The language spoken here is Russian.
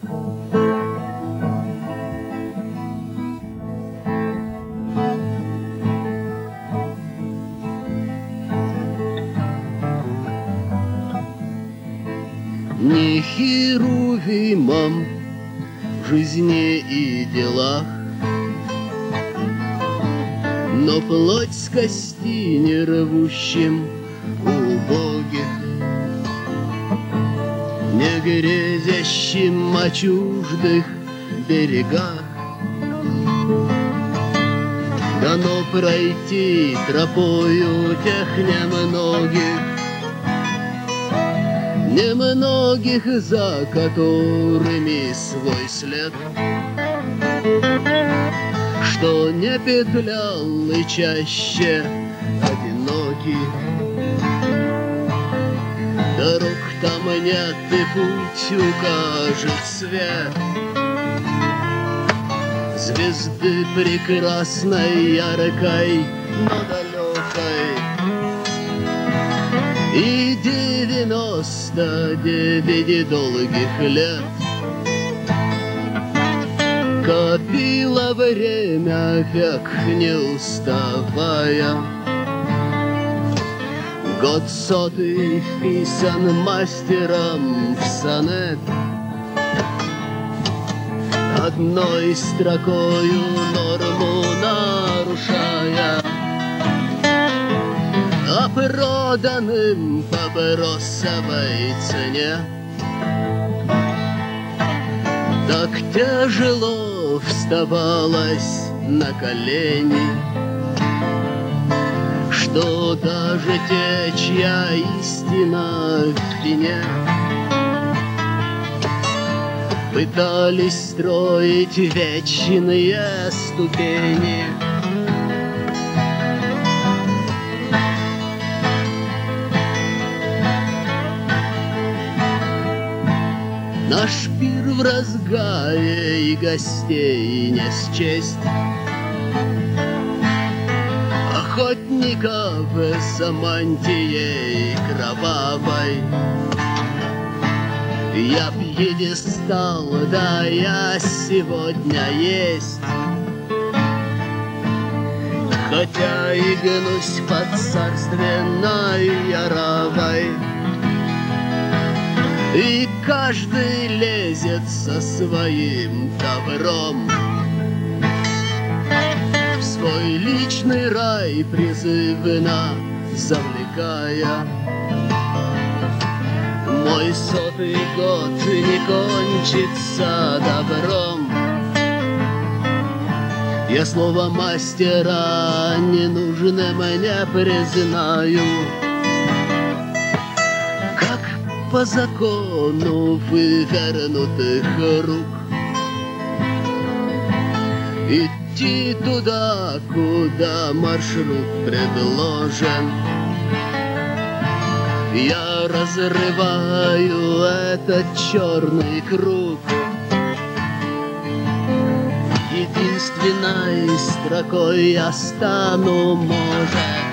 Не херувимом в жизни и делах, но плоть с кости не рвущим убогих, не грезящим о чуждых берегах. Дано пройти тропою тех немногих, за которыми свой след, что не петлял и чаще одинокий. Дорог там нет, и путь укажет свет звезды прекрасной, яркой, но далекой. И 99 долгих лет копило время, век не уставая. Год сотый вписан мастером в сонет, одной строкою норму нарушая, а проданным по бросовой цене. Так тяжело вставалось на колени, что даже те, чья истина в вине, пытались строить вечные ступени. Наш пир в разгаре, и гостей не счесть, охотников с мантией кровавой. Я пьедестал, да я сегодня есть, хотя и гнусь под царственной яровой. И каждый лезет со своим добром в свой личный рай, призывно завлекая. Мой 100-й год не кончится добром. Я слово мастера ненужным не признаю, как по закону вывернутых рук идти туда, куда маршрут предложен. Я разрываю этот черный круг единственной строкой я стану, может,